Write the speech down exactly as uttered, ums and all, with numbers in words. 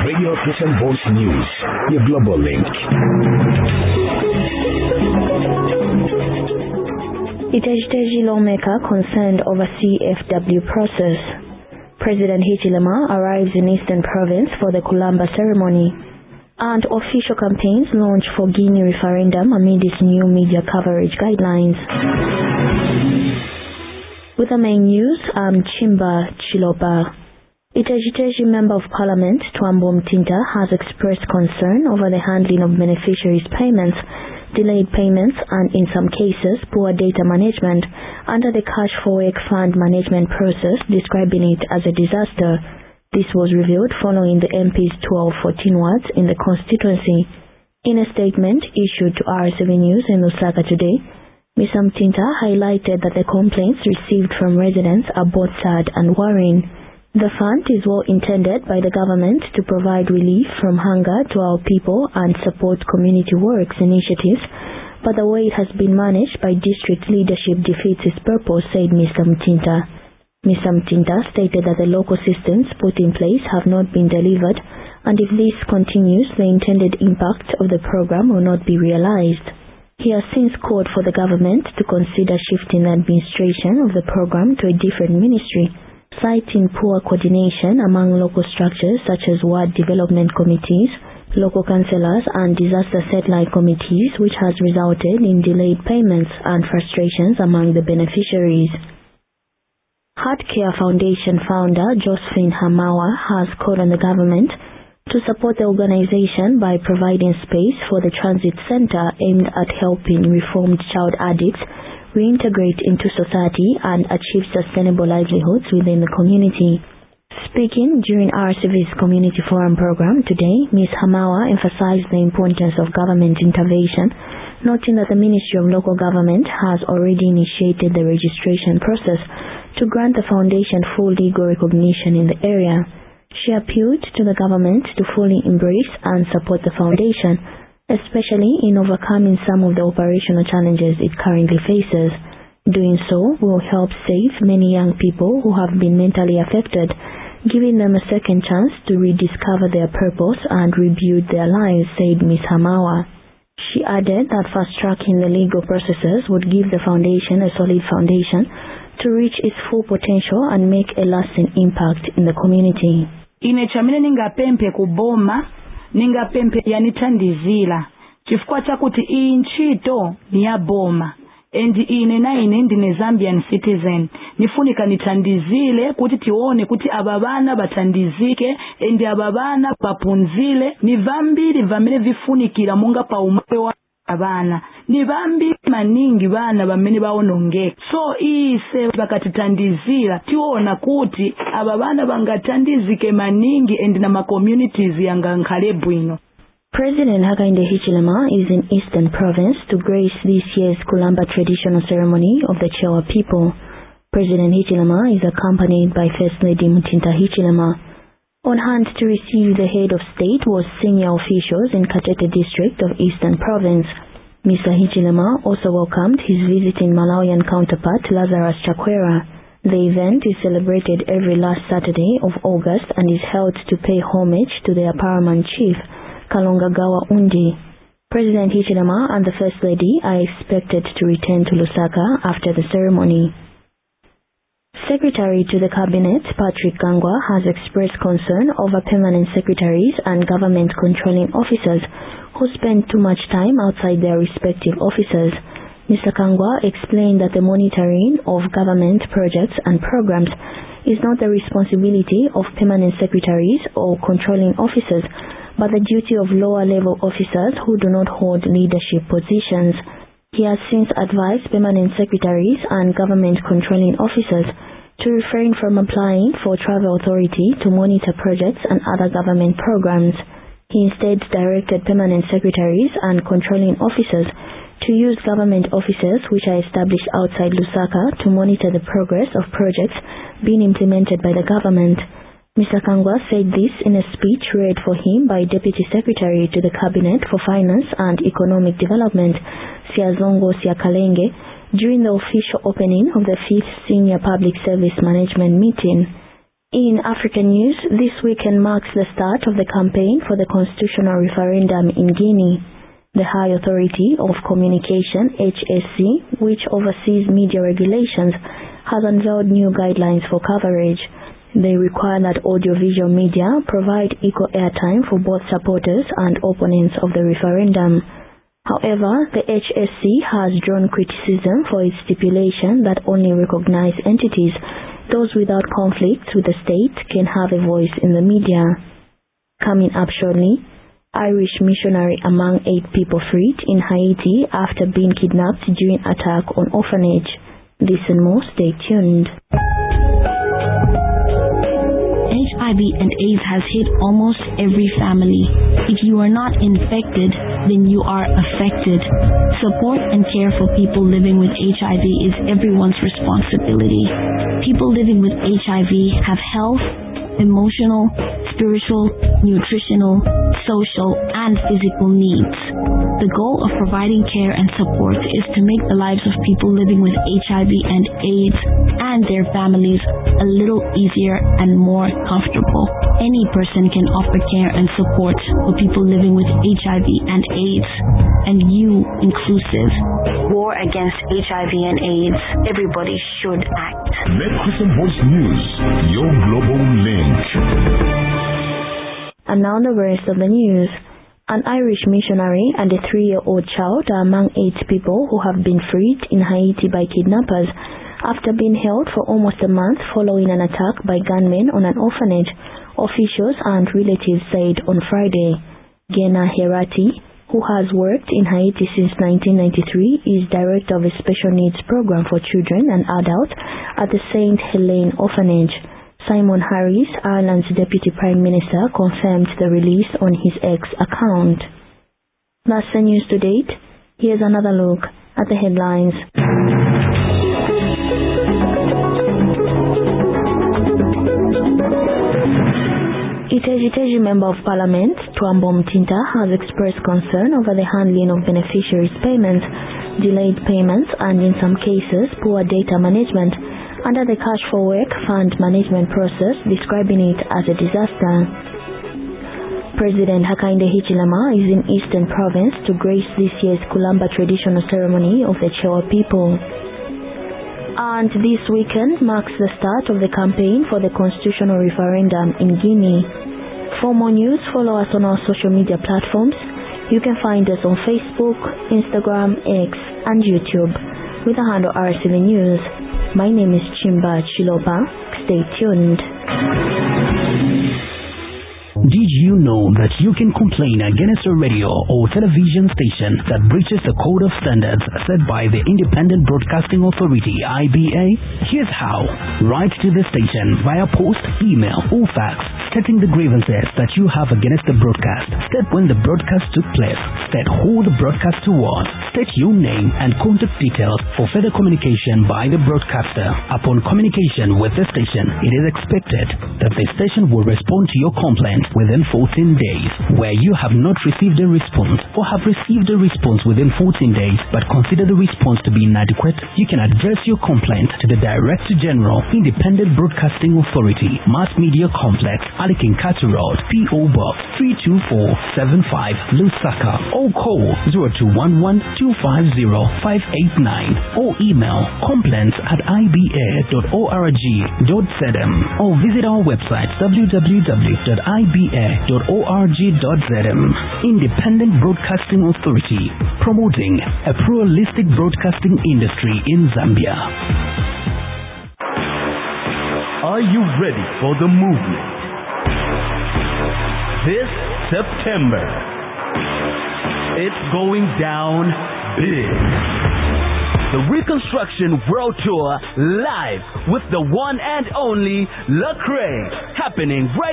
Radio Christian Voice News, your global link. Iteji lawmaker concerned over C F W process. President Hichilema arrives in Eastern Province for the Kulamba ceremony. And official campaigns launched for Guinea referendum amid its new media coverage guidelines. With the main news, I'm Chimba Chiloba. Iteji Member of Parliament Twambo Mtinta has expressed concern over the handling of beneficiaries' payments, delayed payments, and in some cases, poor data management under the Cash for Work Fund management process, describing it as a disaster. This was revealed following the M P's twelve fourteen wards in the constituency. In a statement issued to R seven News in Lusaka today, Miz Mtinta highlighted that the complaints received from residents are both sad and worrying. The fund is well intended by the government to provide relief from hunger to our people and support community works initiatives, but the way it has been managed by district leadership defeats its purpose, said Mister Mtinta. Mister Mtinta stated that the local systems put in place have not been delivered, and if this continues, the intended impact of the program will not be realized. He has since called for the government to consider shifting the administration of the program to a different ministry, citing poor coordination among local structures such as ward development committees, local councillors, and disaster satellite committees, which has resulted in delayed payments and frustrations among the beneficiaries. Heartcare Foundation founder Josephine Hamawa has called on the government to support the organization by providing space for the transit center aimed at helping reformed child addicts reintegrate into society and achieve sustainable livelihoods within the community. Speaking during R C V's Community Forum program today, Miz Hamawa emphasized the importance of government intervention, noting that the Ministry of Local Government has already initiated the registration process to grant the foundation full legal recognition in the area. She appealed to the government to fully embrace and support the foundation, especially in overcoming some of the operational challenges it currently faces. Doing so will help save many young people who have been mentally affected, giving them a second chance to rediscover their purpose and rebuild their lives, said Miz Hamawa. She added that fast-tracking the legal processes would give the foundation a solid foundation to reach its full potential and make a lasting impact in the community. Ine chamine ninga pempe kuboma, ninga pempe yanitandizila. Chifukwa chakuti iyi nchito ni ya boma. Endi ine na ine ndine Zambian citizen. Nifunika nitandizile kuti tione kuti ababana batandizike, endi ababana bapunzile. Ni vambiri vamene vifunikira munga pa umape wa abana. Ni vambiri maningi bana bamene baonongeka. So ise bakatitandizila tiona kuti ababana bangatandizike maningi endi na ma communities yanga nkhale bwino. President Hakainde Hichilema is in Eastern Province to grace this year's Kulamba traditional ceremony of the Chewa people. President Hichilema is accompanied by First Lady Mtinta Hichilema. On hand to receive the head of state was senior officials in Katete district of Eastern Province. Mister Hichilema also welcomed his visiting Malawian counterpart Lazarus Chakwera. The event is celebrated every last Saturday of August and is held to pay homage to their paramount chief, Kalonga Gawa Undi. President Hichilema and the First Lady are expected to return to Lusaka after the ceremony. Secretary to the Cabinet, Patrick Gangwa, has expressed concern over permanent secretaries and government controlling officers who spend too much time outside their respective offices. Mister Gangwa explained that the monitoring of government projects and programs is not the responsibility of permanent secretaries or controlling officers, but the duty of lower-level officers who do not hold leadership positions. He has since advised permanent secretaries and government controlling officers to refrain from applying for travel authority to monitor projects and other government programs. He instead directed permanent secretaries and controlling officers to use government offices which are established outside Lusaka to monitor the progress of projects being implemented by the government. Mister Kangwa said this in a speech read for him by Deputy Secretary to the Cabinet for Finance and Economic Development, Siazongo Siakalenge, during the official opening of the fifth Senior Public Service Management meeting. In African news, this weekend marks the start of the campaign for the constitutional referendum in Guinea. The High Authority of Communication, H S C, which oversees media regulations, has unveiled new guidelines for coverage. They require that audiovisual media provide equal airtime for both supporters and opponents of the referendum. However, the H S C has drawn criticism for its stipulation that only recognized entities, those without conflicts with the state, can have a voice in the media. Coming up shortly, Irish missionary among eight people freed in Haiti after being kidnapped during attack on orphanage. This and more, stay tuned. H I V and AIDS has hit almost every family. If you are not infected, then you are affected. Support and care for people living with H I V is everyone's responsibility. People living with H I V have health, emotional, spiritual, nutritional, social, and physical needs. The goal of providing care and support is to make the lives of people living with H I V and AIDS and their families a little easier and more comfortable. Any person can offer care and support for people living with H I V and AIDS, and you inclusive. War against H I V and AIDS. Everybody should act. Let Christian Voice News, your global link. And now the rest of the news. An Irish missionary and a three-year-old child are among eight people who have been freed in Haiti by kidnappers after being held for almost a month following an attack by gunmen on an orphanage, officials and relatives said on Friday. Gena Herati, who has worked in Haiti since nineteen ninety-three, is director of a special needs program for children and adults at the Saint Helene Orphanage. Simon Harris, Ireland's Deputy Prime Minister, confirmed the release on his X account. That's the news to date. Here's another look at the headlines. Iteji Iteji Member of Parliament, Twambo Mtinta, has expressed concern over the handling of beneficiaries' payments, delayed payments, and in some cases, poor data management under the Cash for Work fund management process, describing it as a disaster. President Hakainde Hichilema is in Eastern Province to grace this year's Kulamba traditional ceremony of the Chewa people. And this weekend marks the start of the campaign for the constitutional referendum in Guinea. For more news, follow us on our social media platforms. You can find us on Facebook, Instagram, X, and YouTube with the handle R S L News. My name is Chimba Chiloba. Stay tuned. Did you know that you can complain against a radio or television station that breaches the code of standards set by the Independent Broadcasting Authority, I B A? Here's how. Write to the station via post, email, or fax, stating the grievances that you have against the broadcast. State when the broadcast took place. State who the broadcast was. State your name and contact details for further communication by the broadcaster. Upon communication with the station, it is expected that the station will respond to your complaint within fourteen days. Where you have not received a response or have received a response within fourteen days but consider the response to be inadequate, you can address your complaint to the Director General, Independent Broadcasting Authority, Mass Media Complex, Alikinkatu Road, P O Box three two four seven five, Lusaka, or call zero two one one two five zero five eight nine or email complaints at i b a dot org dot z m or visit our website w w w dot i b a dot org dot z m. Independent Broadcasting Authority, promoting a pluralistic broadcasting industry in Zambia. Are you ready for the movement? This September, it's going down big. The Reconstruction World Tour live with the one and only Lecrae, happening right